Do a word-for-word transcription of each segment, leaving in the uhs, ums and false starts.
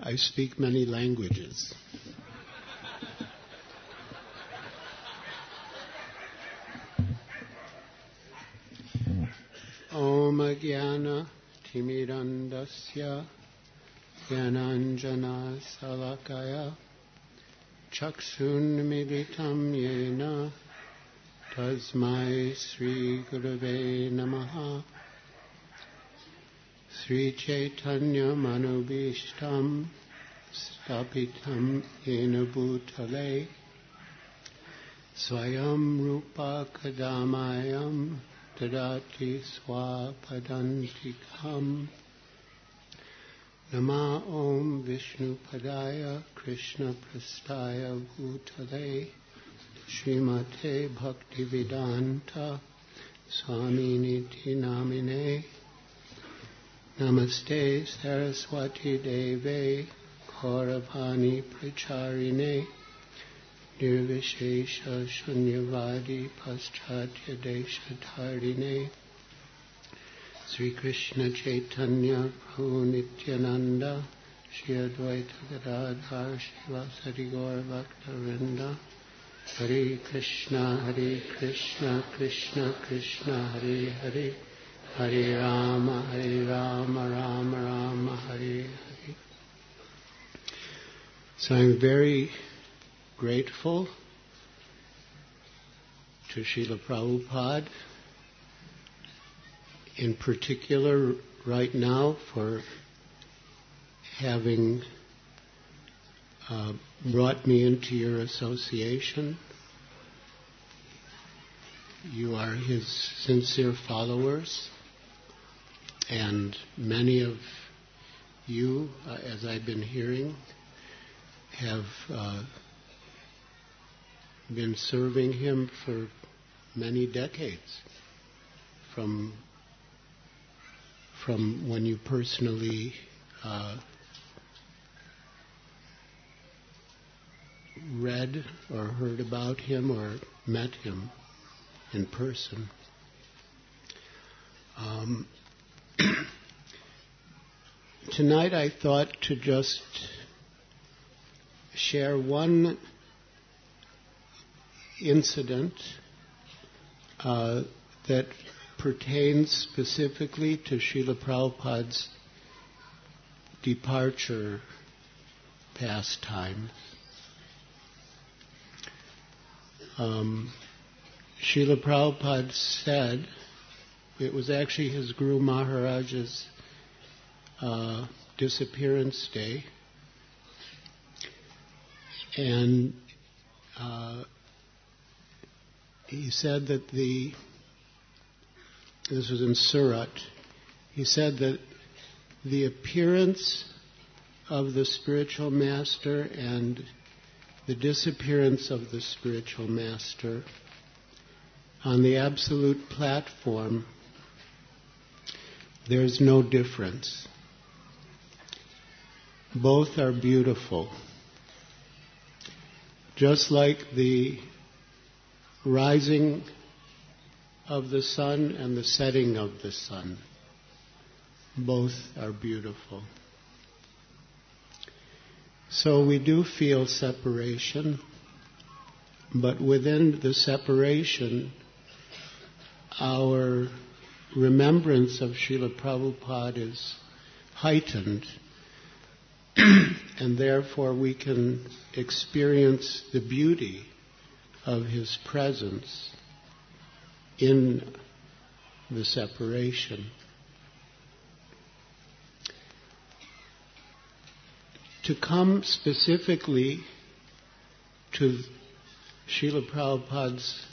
I speak many languages. Om Jnana Timirandasya Jnananjana Salakaya Chakshun Militam Yena Tasmai Sri Gurave Namaha Sri Chaitanya Manubhishtam Stapitam Yena Bhutale Swayam Rupa Kadamayam Tadati Swapadantikam Nama Om Vishnu Padaya Krishna Prastaya Bhutale Srimate Bhaktivedanta Swaminiti Namine Namaste Saraswati Deve Kauravani Pracharine Nirvishesha Shunyavadi Paschatya Desha Tardine Sri Krishna Chaitanya Prabhu Nityananda Shri Advaita Gadadhar Shivasari Gaur Bhaktavinda Hare Krishna Hare Krishna Krishna Krishna Hare Hare Hare Rama Hare Rama Rama Rama Hare Hare. So I'm very grateful to Srila Prabhupada, in particular right now, for having uh, brought me into your association. You are his sincere followers, and many of you, uh, as I've been hearing, have uh, been serving him for many decades, from from when you personally uh, read or heard about him or met him in person. Um, tonight I thought to just share one incident uh, that pertains specifically to Srila Prabhupada's departure pastime. Um, Srila Prabhupada said, it was actually his Guru Maharaj's uh, disappearance day, and uh, he said that the, this was in Surat, he said that the appearance of the spiritual master and the disappearance of the spiritual master on the absolute platform, there's no difference. Both are beautiful. Just like the rising of the sun and the setting of the sun, both are beautiful. So we do feel separation, but within the separation, our remembrance of Srila Prabhupada is heightened, and therefore we can experience the beauty of his presence in the separation. To come specifically to Srila Prabhupada's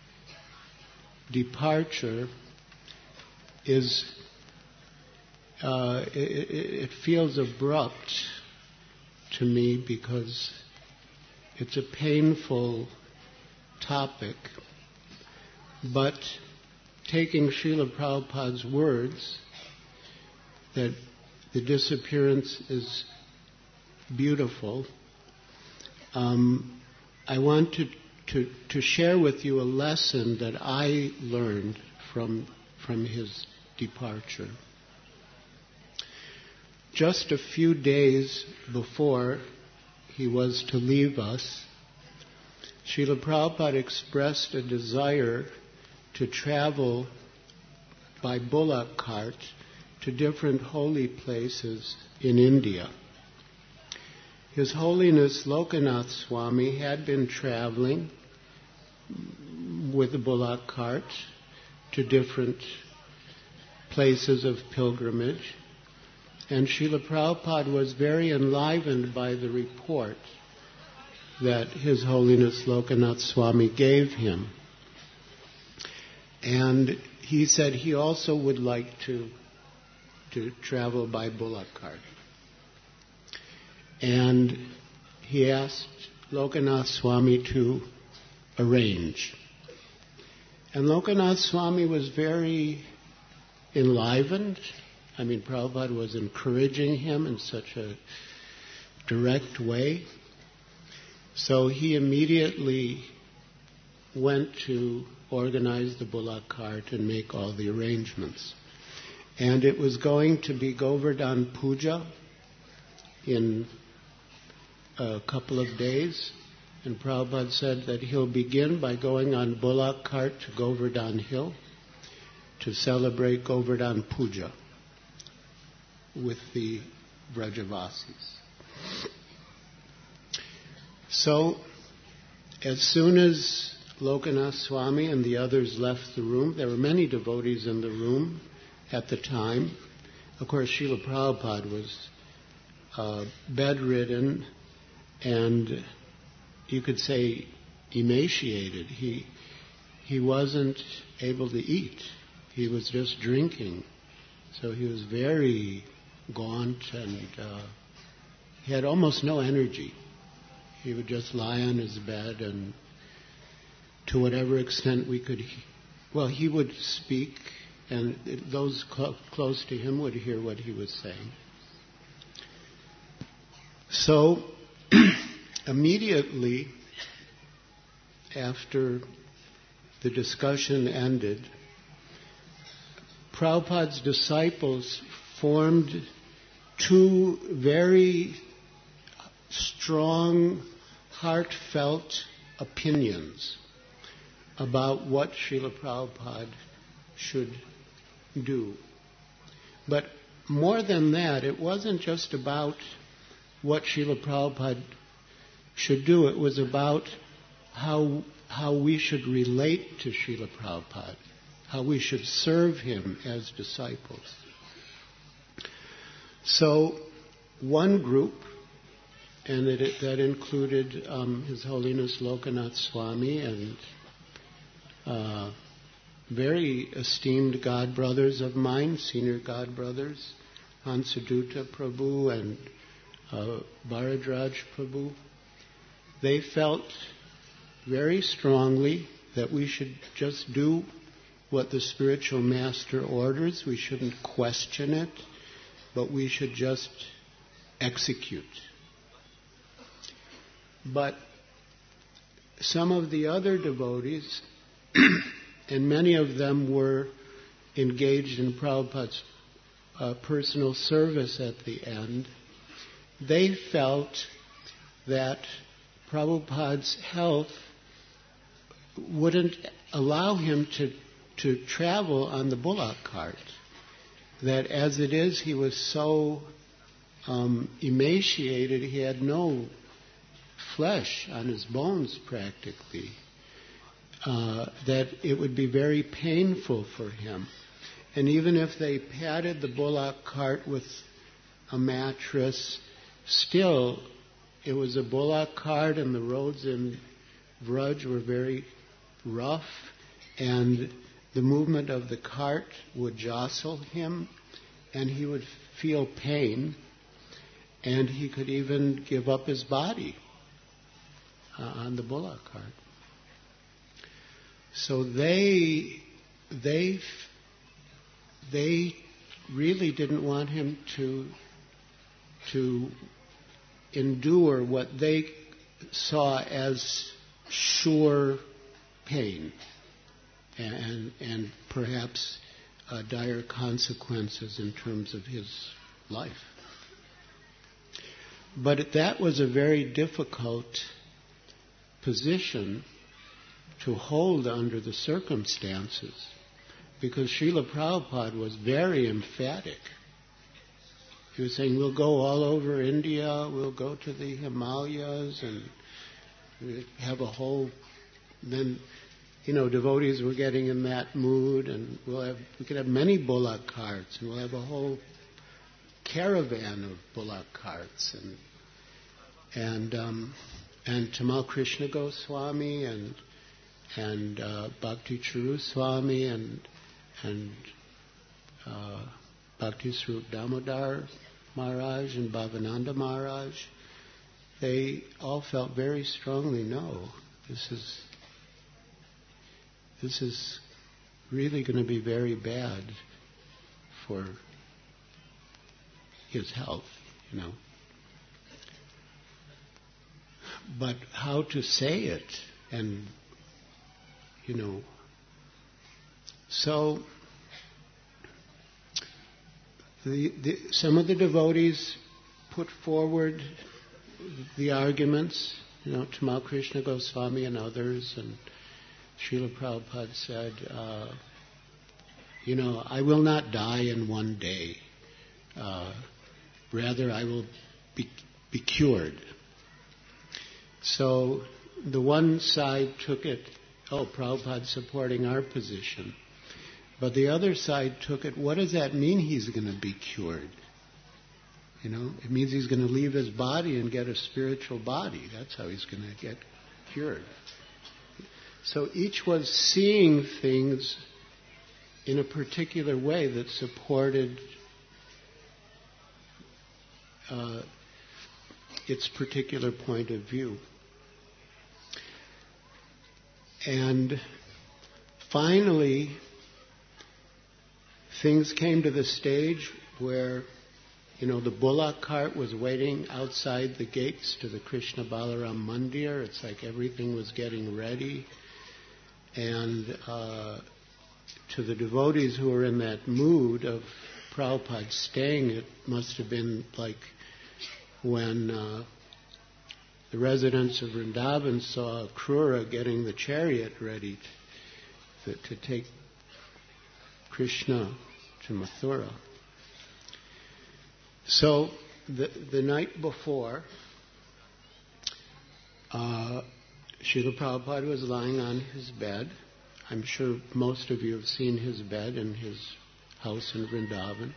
departure is, uh, it, it feels abrupt to me because it's a painful topic. But taking Srila Prabhupada's words that the disappearance is beautiful, um, I want to, to to share with you a lesson that I learned from from his departure. just a few days before he was to leave us, Srila Prabhupada expressed a desire to travel by bullock cart to different holy places in India. His Holiness Lokanath Swami had been traveling with a bullock cart to different places of pilgrimage, and Srila Prabhupada was very enlivened by the report that His Holiness Lokanath Swami gave him. And he said he also would like to, to travel by bullock cart. And he asked Lokanath Swami to arrange. And Lokanath Swami was very enlivened. I mean, Prabhupada was encouraging him in such a direct way. So he immediately went to organize the bullock cart and make all the arrangements. And it was going to be Govardhan Puja in a couple of days. And Prabhupada said that he'll begin by going on bullock cart to Govardhan Hill to celebrate Govardhan Puja with the Vrajavasis. So, as soon as Lokanath Swami and the others left the room, there were many devotees in the room at the time. Of course, Srila Prabhupada was uh, bedridden and you could say emaciated. He he wasn't able to eat. He was just drinking. So he was very gaunt and uh, he had almost no energy. He would just lie on his bed, and to whatever extent we could, he- well, he would speak, and those cl- close to him would hear what he was saying. So, immediately after the discussion ended, Prabhupada's disciples formed two very strong, heartfelt opinions about what Srila Prabhupada should do. But more than that, it wasn't just about what Srila Prabhupada should do. It was about how, how we should relate to Srila Prabhupada, how we should serve him as disciples. So one group, and it, that included um, His Holiness Lokanath Swami and uh, very esteemed god brothers of mine, senior god brothers, Hansadutta Prabhu and uh, Bharadraj Prabhu. They felt very strongly that we should just do what the spiritual master orders. We shouldn't question it, but we should just execute. But some of the other devotees, and many of them were engaged in Prabhupada's uh, personal service at the end, they felt that Prabhupada's health wouldn't allow him to, to travel on the bullock cart. That as it is, he was so um, emaciated, he had no flesh on his bones practically, uh, that it would be very painful for him. And even if they padded the bullock cart with a mattress, still it was a bullock cart and the roads in Vraj were very rough, and the movement of the cart would jostle him and he would feel pain, and he could even give up his body uh, on the bullock cart. So they they they really didn't want him to to endure what they saw as sure pain and and perhaps uh, dire consequences in terms of his life. But that was a very difficult position to hold under the circumstances, because Srila Prabhupada was very emphatic. He was saying, we'll go all over India, we'll go to the Himalayas, and have a whole... Then, you know, devotees were getting in that mood, and we'll have we could have many bullock carts, and we'll have a whole caravan of bullock carts, and and um, and Tamal Krishna Goswami and and uh, Bhakti Charu Swami and and uh, Bhakti Swarup Damodar Maharaj and Bhavananda Maharaj, they all felt very strongly, no, this is this is really going to be very bad for his health, you know. But how to say it, and, you know, so the, the, some of the devotees put forward the arguments, you know, Tamal Krishna Goswami and others, and Srila Prabhupada said, uh, you know, I will not die in one day. Uh, rather, I will be, be cured. So the one side took it, oh, Prabhupada's supporting our position. But the other side took it, what does that mean he's going to be cured? You know, it means he's going to leave his body and get a spiritual body. That's how he's going to get cured. So each was seeing things in a particular way that supported uh, its particular point of view. And finally, things came to the stage where, you know, the bullock cart was waiting outside the gates to the Krishna Balaram Mandir. It's like everything was getting ready. And uh, to the devotees who were in that mood of Prabhupada staying, it must have been like when uh, the residents of Vrindavan saw Krura getting the chariot ready to, to take Krishna to Mathura. So the, the night before, uh, Srila Prabhupada was lying on his bed. I'm sure most of you have seen his bed in his house in Vrindavan.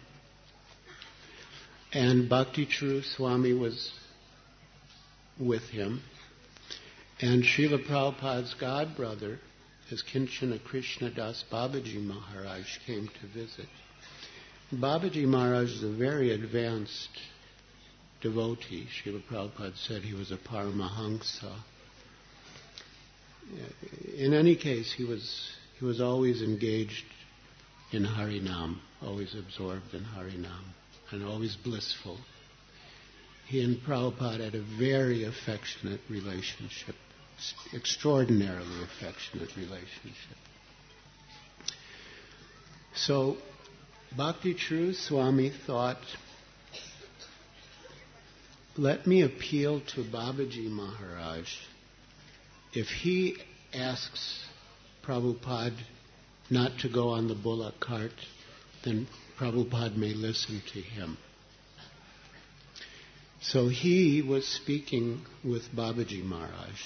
And Bhakti Charu Swami was with him. And Srila Prabhupada's godbrother, his Kinchana Krishna Das Babaji Maharaj, came to visit. Babaji Maharaj is a very advanced devotee. Srila Prabhupada said he was a Paramahamsa. In any case, he was he was always engaged in Harinam, always absorbed in Harinam, and always blissful. He and Prabhupada had a very affectionate relationship, extraordinarily affectionate relationship. So Bhakti Charu Swami thought, let me appeal to Babaji Maharaj. If he asks Prabhupada not to go on the bullock cart, then Prabhupada may listen to him. So he was speaking with Babaji Maharaj.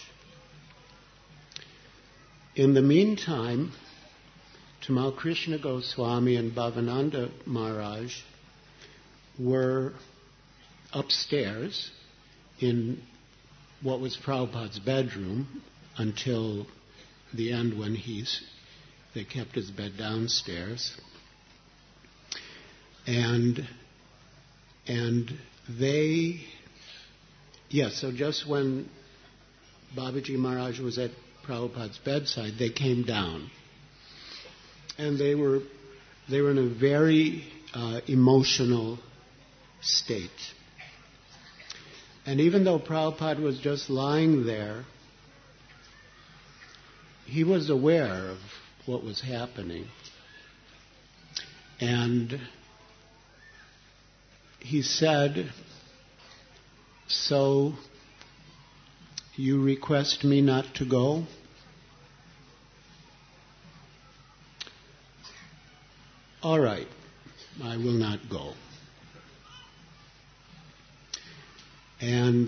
In the meantime, Tamal Krishna Goswami and Bhavananda Maharaj were upstairs in what was Prabhupada's bedroom until the end when he's, they kept his bed downstairs. And, and they, yes, so just when Babaji Maharaj was at Prabhupada's bedside, they came down. And they were, they were in a very uh, emotional state. And even though Prabhupada was just lying there, he was aware of what was happening. And he said, So, you request me not to go? All right, I will not go. And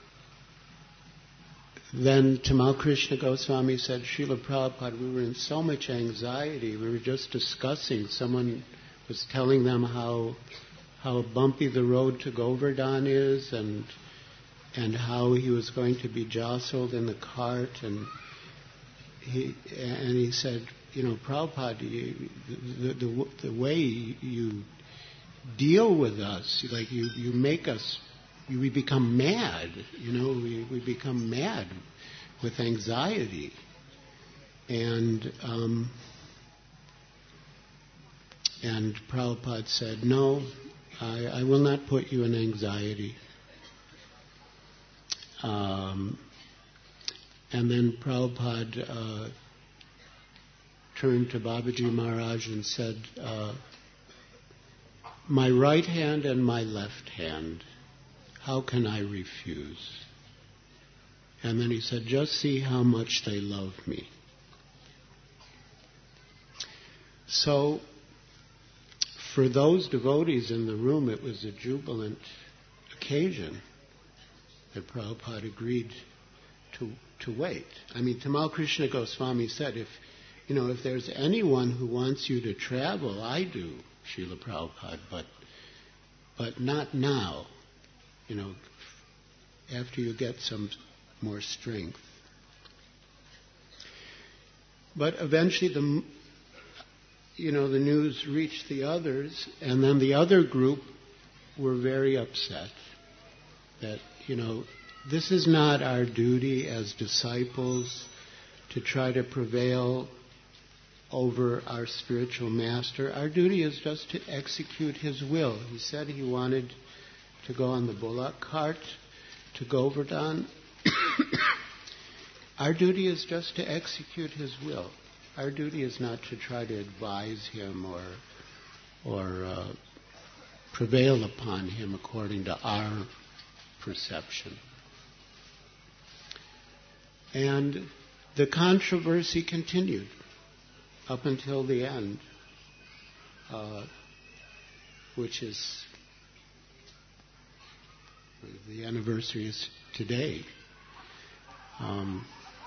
then Tamal Krishna Goswami said, Srila Prabhupada, we were in so much anxiety. We were just discussing. Someone was telling them how how bumpy the road to Govardhan is, and and how he was going to be jostled in the cart. And he and he said, you know, Prabhupada, you, the, the the way you deal with us, like you, you make us. We become mad, you know, we, we become mad with anxiety. And um, and Prabhupada said, no, I, I will not put you in anxiety. Um, and then Prabhupada uh, turned to Babaji Maharaj and said, uh, my right hand and my left hand, how can I refuse? And then he said, just see how much they love me. So, for those devotees in the room, it was a jubilant occasion that Prabhupada agreed to to wait. I mean, Tamal Krishna Goswami said, if you know, if there's anyone who wants you to travel, I do, Srila Prabhupada, but but not now. You know, after you get some more strength. But eventually the, you know, the news reached the others, and then the other group were very upset that, you know, this is not our duty as disciples to try to prevail over our spiritual master. Our duty is just to execute his will. He said he wanted to go on the bullock cart to Govardhan. Our duty is just to execute his will. Our duty is not to try to advise him or or uh, prevail upon him according to our perception. And the controversy continued up until the end, uh, which is the anniversary is today. Um,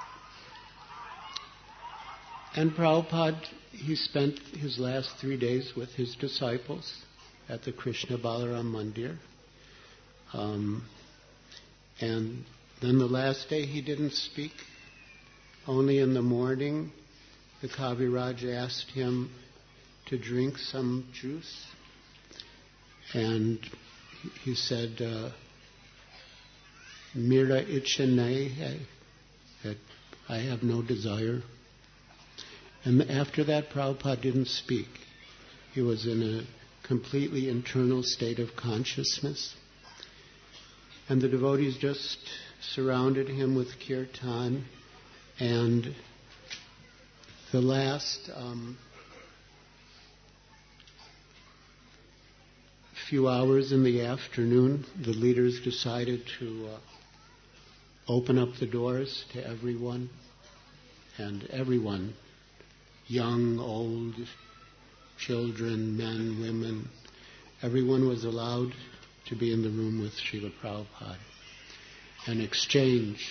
and Prabhupada, he spent his last three days with his disciples at the Krishna Balaram Mandir. Um, and then the last day he didn't speak. Only in the morning, the Kaviraj asked him to drink some juice. And he said, uh, Mira ichha nahi, that I have no desire. And after that, Prabhupada didn't speak. He was in a completely internal state of consciousness. And the devotees just surrounded him with kirtan. And the last um, few hours in the afternoon, the leaders decided to uh, open up the doors to everyone, and everyone, young, old, children, men, women, everyone was allowed to be in the room with Srila Prabhupada and exchange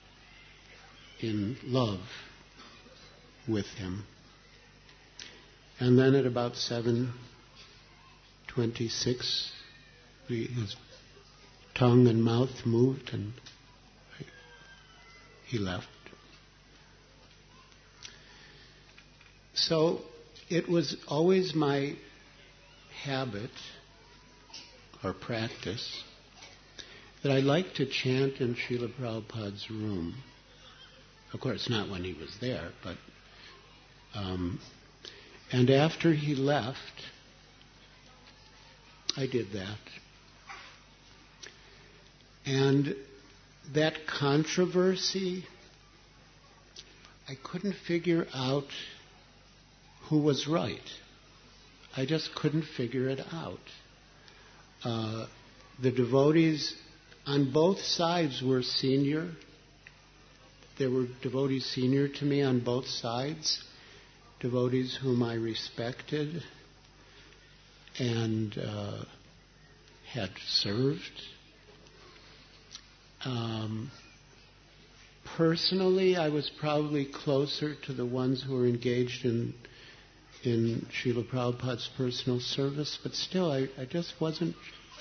in love with him. And then at about seven twenty-six, his tongue and mouth moved and he left. So it was always my habit or practice that I liked to chant in Srila Prabhupada's room. Of course, not when he was there, but um, and after he left, I did that. And that controversy, I couldn't figure out who was right. I just couldn't figure it out. Uh, the devotees on both sides were senior. There were devotees senior to me on both sides, devotees whom I respected and uh, had served. Um, personally, I was probably closer to the ones who were engaged in in Srila Prabhupada's personal service, but still, I, I just wasn't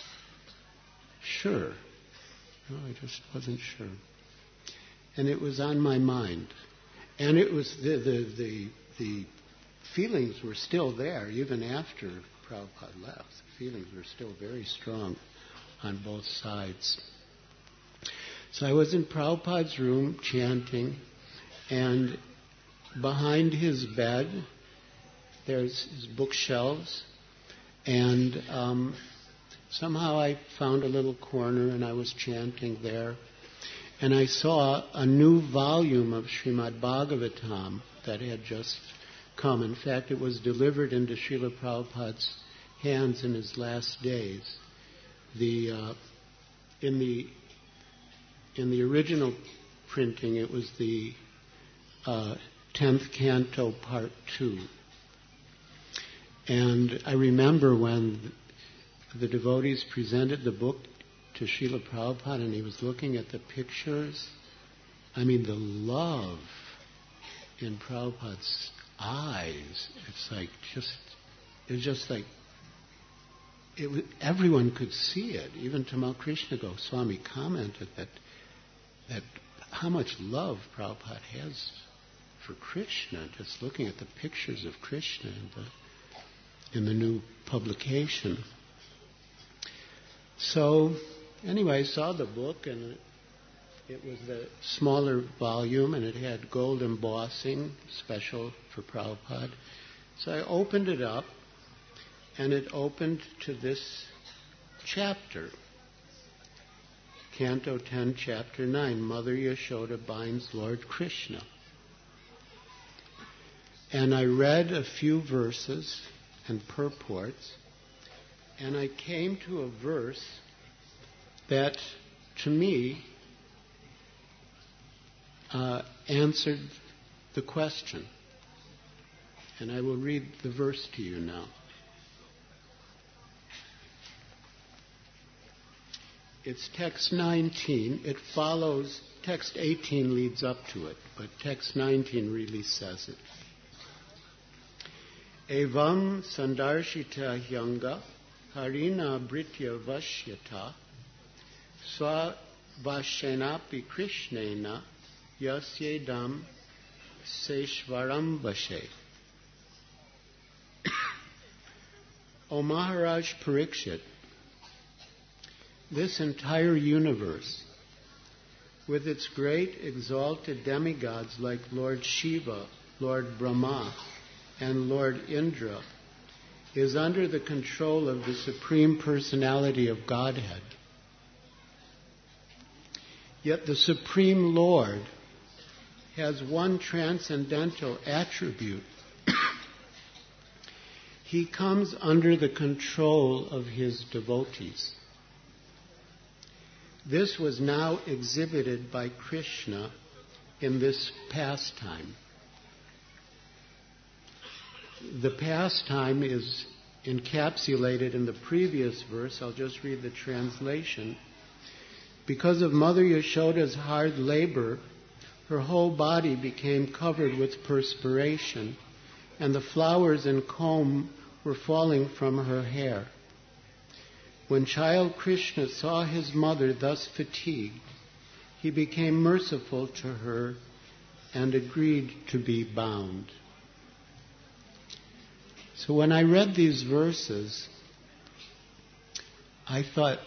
sure. No, I just wasn't sure. And it was on my mind. And it was the the the, the feelings were still there, even after Prabhupada left. The feelings were still very strong on both sides. So I was in Prabhupada's room chanting, and behind his bed, there's his bookshelves, and um, somehow I found a little corner and I was chanting there. And I saw a new volume of Srimad Bhagavatam that had just come. In fact, it was delivered into Srila Prabhupada's hands in his last days. The uh, in the in the original printing, it was the uh, tenth canto, part two. And I remember when the devotees presented the book to Srila Prabhupada and he was looking at the pictures. I mean, the love in Prabhupada's eyes, it's like just, it was just like, it was, everyone could see it. Even Tamal Krishna Goswami commented that, that how much love Prabhupada has for Krishna, just looking at the pictures of Krishna in the in the new publication. So, anyway, I saw the book, and it, it was the smaller volume, and it had gold embossing, special for Prabhupada. So I opened it up, and it opened to this chapter. Canto ten, Chapter nine, Mother Yashoda binds Lord Krishna. And I read a few verses and purports, and I came to a verse that, to me, uh, answered the question. And I will read the verse to you now. It's text nineteen. It follows, text eighteen leads up to it, but text nineteen really says it. Evam sandarshita hyanga harina britya vashyata swa vashenapi krishnena yasyedam seshvaram vashe. O Maharaj Parikshit, this entire universe, with its great exalted demigods like Lord Shiva, Lord Brahma, and Lord Indra, is under the control of the Supreme Personality of Godhead. Yet the Supreme Lord has one transcendental attribute. He comes under the control of his devotees. This was now exhibited by Krishna in this pastime. The pastime is encapsulated in the previous verse. I'll just read the translation. Because of Mother Yashoda's hard labor, her whole body became covered with perspiration, and the flowers and comb were falling from her hair. When child Krishna saw his mother thus fatigued, he became merciful to her and agreed to be bound. So when I read these verses, I thought,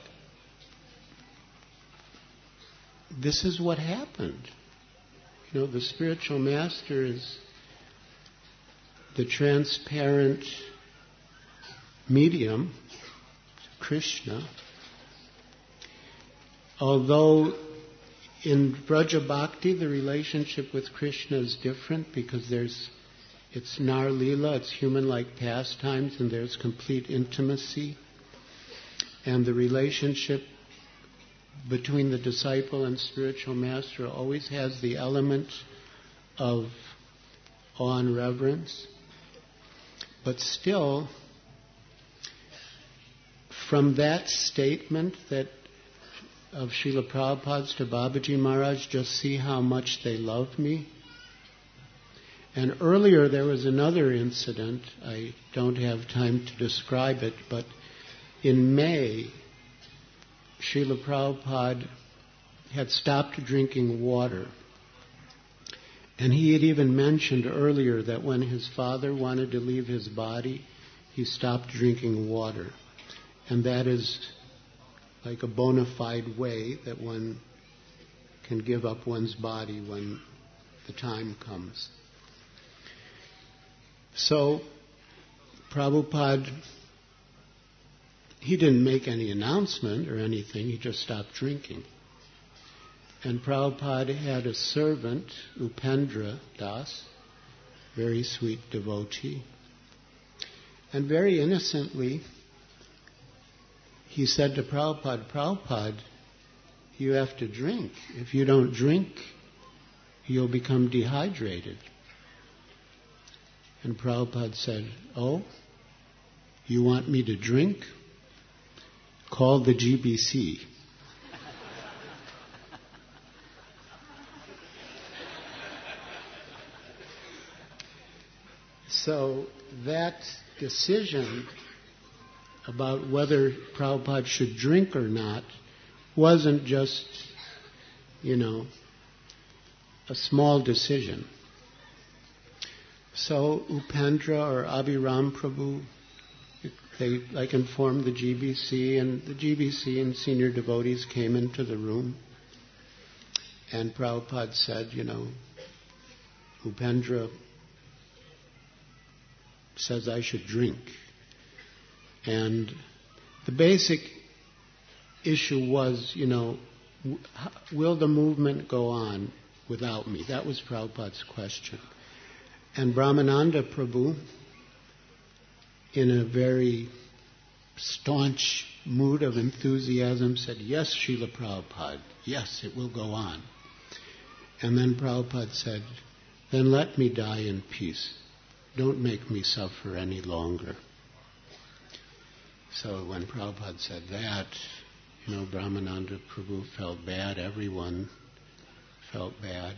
this is what happened. You know, the spiritual master is the transparent medium, Krishna. Although in Braja Bhakti the relationship with Krishna is different because there's it's Nar Lila, it's human-like pastimes, and there's complete intimacy. And the relationship between the disciple and spiritual master always has the element of awe and reverence. But still, from that statement that of Srila Prabhupada's to Babaji Maharaj, just see how much they love me. And earlier there was another incident, I don't have time to describe it, but in May, Srila Prabhupada had stopped drinking water. And he had even mentioned earlier that when his father wanted to leave his body, he stopped drinking water. And that is like a bona fide way that one can give up one's body when the time comes. So, Prabhupada, he didn't make any announcement or anything, he just stopped drinking. And Prabhupada had a servant, Upendra Das, very sweet devotee. And very innocently, he said to Prabhupada, Prabhupada, you have to drink. If you don't drink, you'll become dehydrated. And Prabhupada said, oh, you want me to drink? Call the G B C. So that decision about whether Prabhupada should drink or not wasn't just, you know, a small decision. So Upendra or Abhiram Prabhu, they like informed the G B C, and the G B C and senior devotees came into the room, and Prabhupada said, you know, Upendra says I should drink. And the basic issue was, you know, will the movement go on without me? That was Prabhupada's question. And Brahmananda Prabhu, in a very staunch mood of enthusiasm, said, yes, Srila Prabhupada, yes, it will go on. And then Prabhupada said, then let me die in peace. Don't make me suffer any longer. So when Prabhupada said that, you know, Brahmananda Prabhu felt bad. Everyone felt bad.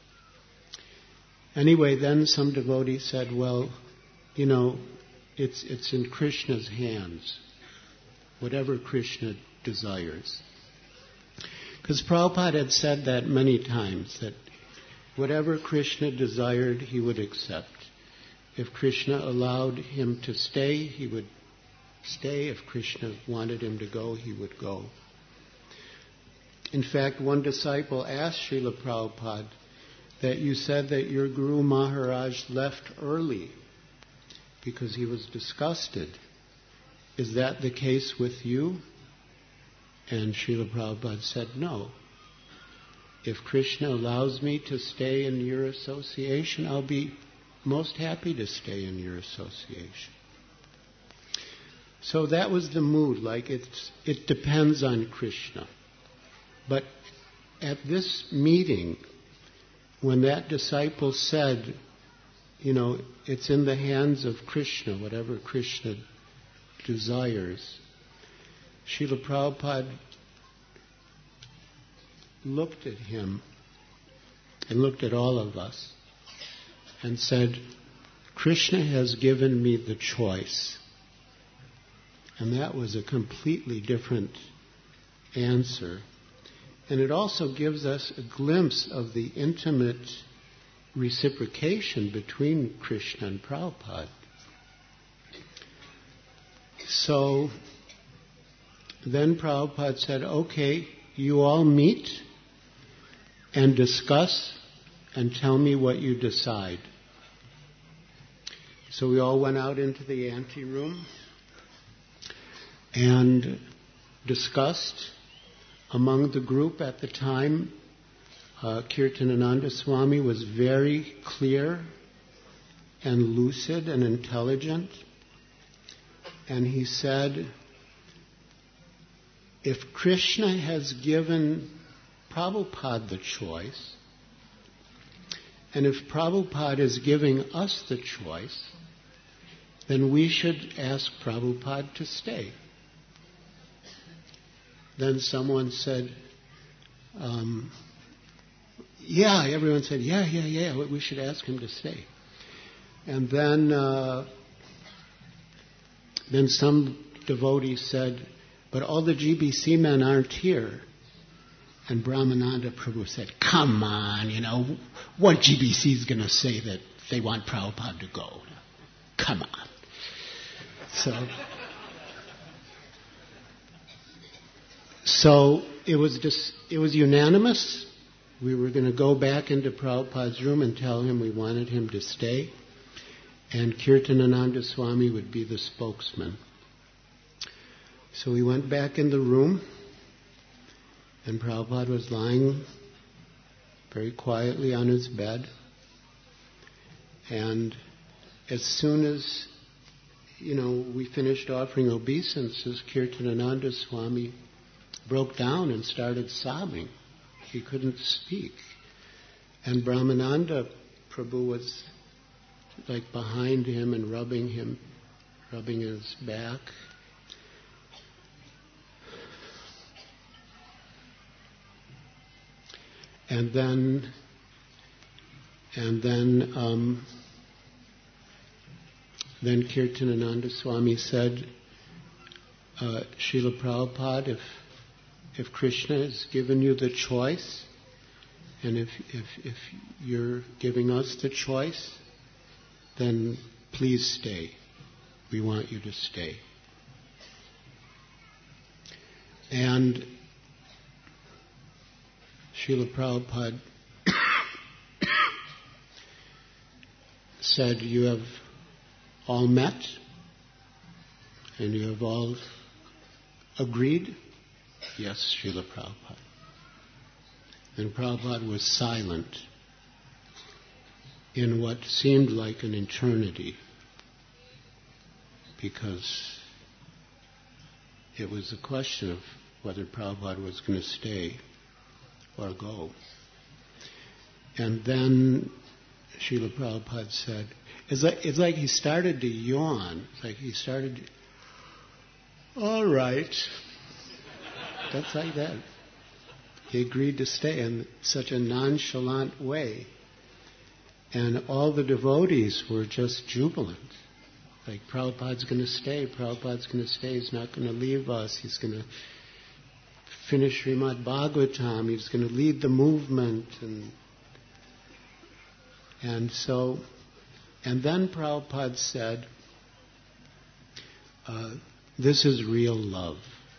Anyway, then some devotee said, well, you know, it's it's in Krishna's hands, whatever Krishna desires. Because Prabhupada had said that many times, that whatever Krishna desired, he would accept. If Krishna allowed him to stay, he would stay. If Krishna wanted him to go, he would go. In fact, one disciple asked Srila Prabhupada that you said that your Guru Maharaj left early because he was disgusted. Is that the case with you? And Srila Prabhupada said, no. If Krishna allows me to stay in your association, I'll be most happy to stay in your association. So that was the mood, like it's, it depends on Krishna. But at this meeting, when that disciple said, you know, it's in the hands of Krishna, whatever Krishna desires, Srila Prabhupada looked at him and looked at all of us and said, Krishna has given me the choice. And that was a completely different answer. And it also gives us a glimpse of the intimate reciprocation between Krishna and Prabhupada. So then Prabhupada said, okay, you all meet and discuss and tell me what you decide. So we all went out into the anteroom and discussed. Among the group at the time, uh, Kirtanananda Swami was very clear and lucid and intelligent. And he said, if Krishna has given Prabhupada the choice, and if Prabhupada is giving us the choice, then we should ask Prabhupada to stay. Then someone said, um, yeah, everyone said, yeah, yeah, yeah, we should ask him to stay. And then, uh, then some devotee said, but all the G B C men aren't here. And Brahmananda Prabhu said, come on, you know, what G B C is going to say that they want Prabhupada to go? Come on. So, so it was just, it was unanimous. We were going to go back into Prabhupada's room and tell him we wanted him to stay. And Kirtanananda Swami would be the spokesman. So we went back in the room, and Prabhupada was lying very quietly on his bed. And as soon as, you know, we finished offering obeisances, Kirtanananda Swami broke down and started sobbing. He couldn't speak. And Brahmananda Prabhu was like behind him and rubbing him, rubbing his back. And then, and then, um, then Kirtanananda Swami said, uh, Srila Prabhupada, if if Krishna has given you the choice, and if if if you're giving us the choice, then please stay. We want you to stay. And Srila Prabhupada said, you have all met and you have all agreed? Yes, Srila Prabhupada. And Prabhupada was silent in what seemed like an eternity, because it was a question of whether Prabhupada was going to stay or go. And then Srila Prabhupada said, it's like, it's like he started to yawn. It's like he started, all right. That's like that. He agreed to stay in such a nonchalant way. And all the devotees were just jubilant. Like, Prabhupada's going to stay, Prabhupada's going to stay, he's not going to leave us, he's going to finish Srimad Bhagavatam, he's going to lead the movement. And, and so, and then Prabhupada said, uh, this is real love.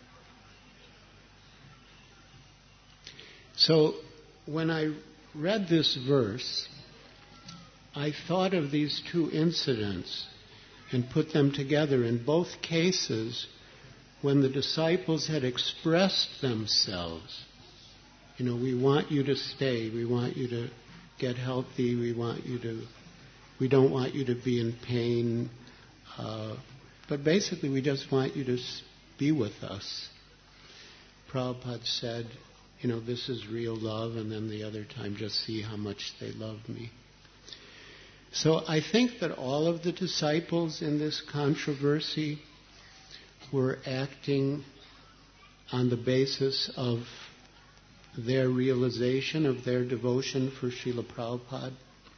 So, when I read this verse, I thought of these two incidents and put them together. In both cases, when the disciples had expressed themselves, you know, we want you to stay, we want you to get healthy, we want you to, we don't want you to be in pain, uh, but basically we just want you to be with us. Prabhupada said, you know, this is real love, and then the other time, just see how much they love me. So I think that all of the disciples in this controversy were acting on the basis of their realization of their devotion for Srila Prabhupada.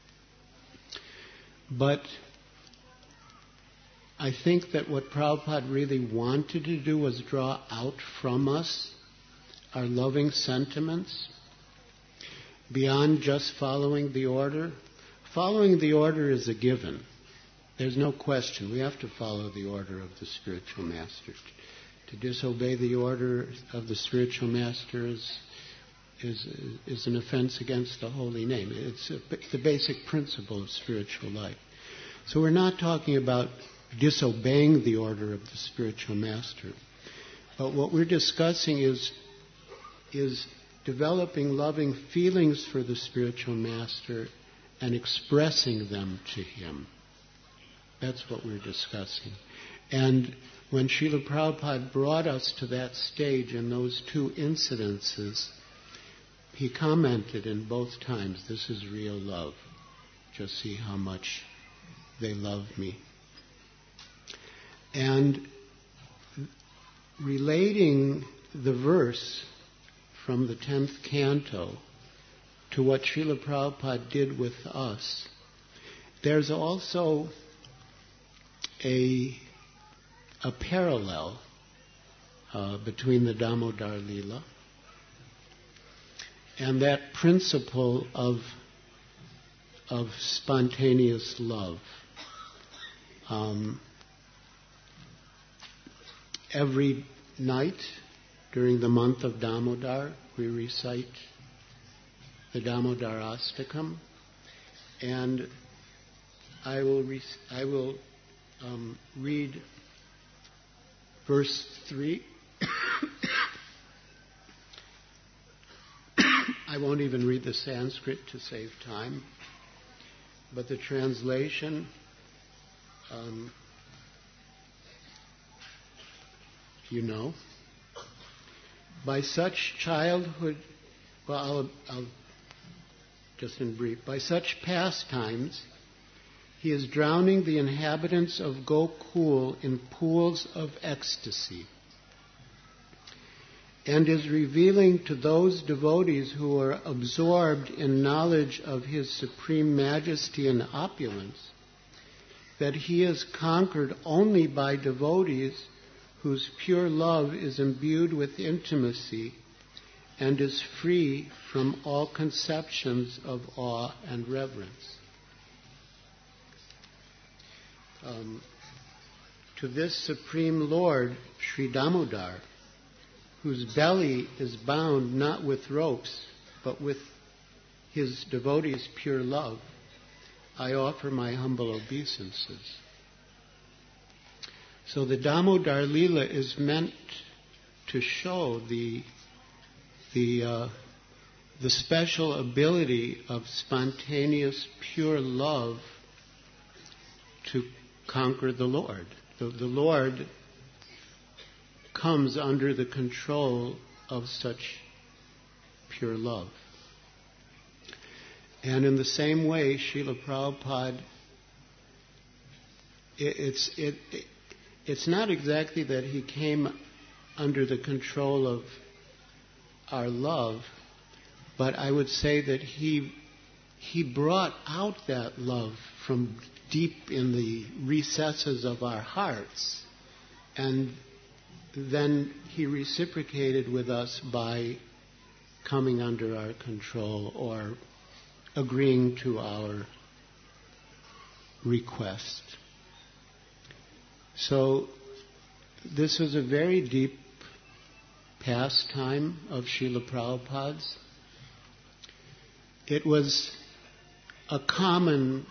But I think that what Prabhupada really wanted to do was draw out from us our loving sentiments beyond just following the order. Following the order is a given. There's no question. We have to follow the order of the spiritual master. To disobey the order of the spiritual master is, is, is an offense against the holy name. It's a, the basic principle of spiritual life. So we're not talking about disobeying the order of the spiritual master. But what we're discussing is, is developing loving feelings for the spiritual master and expressing them to him. That's what we're discussing. And when Srila Prabhupada brought us to that stage in those two incidences, he commented in both times, "This is real love. Just see how much they love me." And relating the verse from the tenth canto to what Srila Prabhupada did with us, there's also a, a parallel uh, between the Damodar Lila and that principle of, of spontaneous love. Um, every night during the month of Damodar, we recite the Damodar Astakam, and I will re- I will um, read verse three. I won't even read the Sanskrit to save time, but the translation, um, you know. By such childhood, well, I'll, I'll just in brief, by such pastimes, he is drowning the inhabitants of Gokul in pools of ecstasy, and is revealing to those devotees who are absorbed in knowledge of his supreme majesty and opulence that he is conquered only by devotees whose pure love is imbued with intimacy and is free from all conceptions of awe and reverence. Um, to this Supreme Lord, Sri Damodar, whose belly is bound not with ropes, but with his devotees' pure love, I offer my humble obeisances. So the Damodar Lila is meant to show the the uh, the special ability of spontaneous, pure love to conquer the Lord. The, the Lord comes under the control of such pure love. And in the same way, Srila Prabhupada, it, it's it, it it's not exactly that he came under the control of our love, but I would say that he he brought out that love from deep in the recesses of our hearts, and then he reciprocated with us by coming under our control or agreeing to our request. So this was a very deep pastime of Srila Prabhupada's. It was a common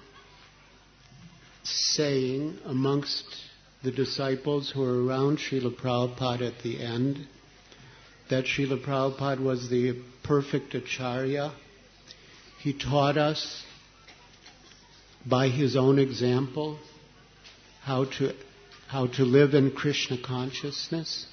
saying amongst the disciples who were around Srila Prabhupada at the end that Srila Prabhupada was the perfect Acharya. He taught us by his own example how to how to live in Krishna consciousness.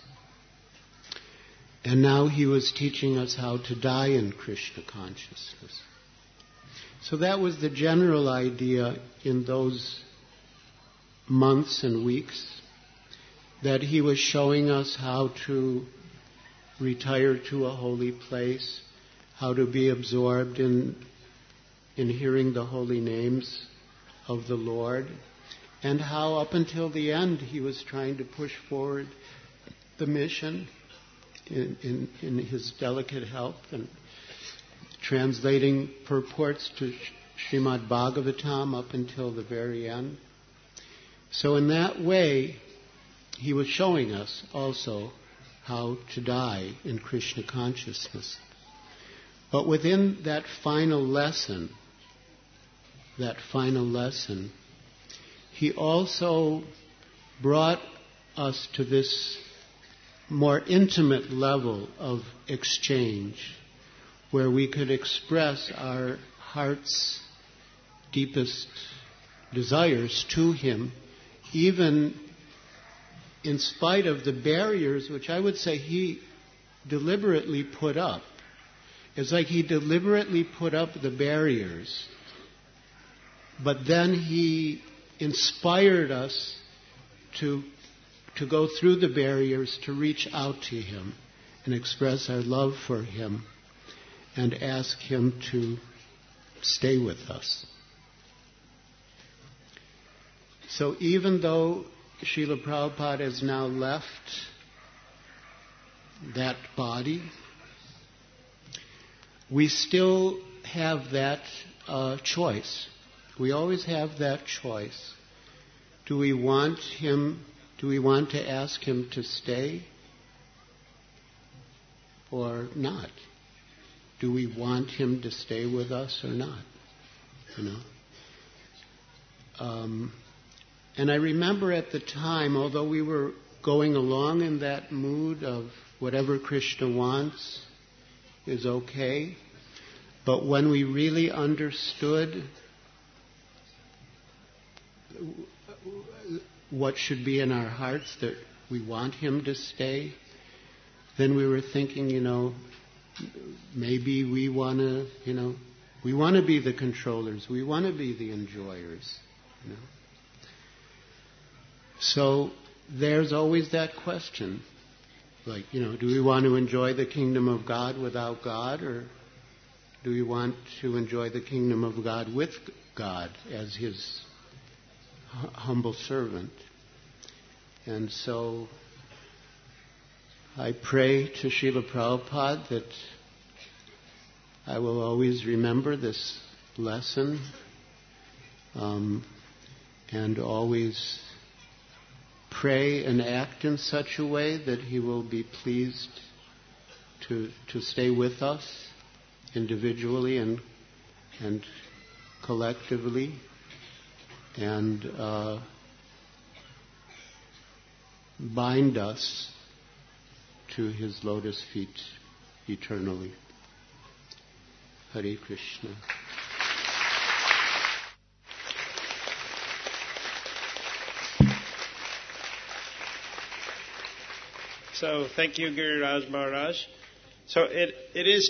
And now he was teaching us how to die in Krishna consciousness. So that was the general idea in those months and weeks, that he was showing us how to retire to a holy place, how to be absorbed in, in hearing the holy names of the Lord, and how up until the end he was trying to push forward the mission in, in, in his delicate health and translating purports to Srimad Bhagavatam up until the very end. So in that way, he was showing us also how to die in Krishna consciousness. But within that final lesson, that final lesson, he also brought us to this more intimate level of exchange where we could express our heart's deepest desires to him, even in spite of the barriers, which I would say he deliberately put up. It's like he deliberately put up the barriers, but then he inspired us to, to go through the barriers, to reach out to him and express our love for him and ask him to stay with us. So even though Srila Prabhupada has now left that body, we still have that uh, choice. We always have that choice. Do we want him, do we want to ask him to stay or not? Do we want him to stay with us or not? You know? Um, and I remember at the time, although we were going along in that mood of whatever Krishna wants is okay, but when we really understood what should be in our hearts, that we want him to stay, then we were thinking, you know, maybe we want to, you know, we want to be the controllers, we want to be the enjoyers, you know. So there's always that question, like, you know, do we want to enjoy the kingdom of God without God, or do we want to enjoy the kingdom of God with God as his humble servant? And so I pray to Srila Prabhupada that I will always remember this lesson um, and always pray and act in such a way that he will be pleased to to stay with us individually and and collectively, and uh, bind us to his lotus feet eternally. Hare Krishna. So thank you, Giriraj Maharaj. So it, it is